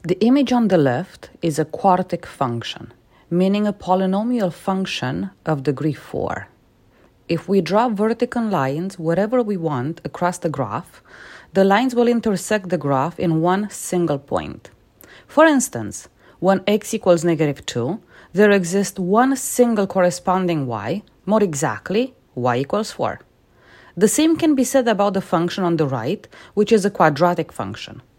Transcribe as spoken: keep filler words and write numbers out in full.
The image on the left is a quartic function, meaning a polynomial function of degree four. If we draw vertical lines wherever we want across the graph, the lines will intersect the graph in one single point. For instance, when x equals negative two, there exists one single corresponding y, more exactly, y equals four. The same can be said about the function on the right, which is a quadratic function.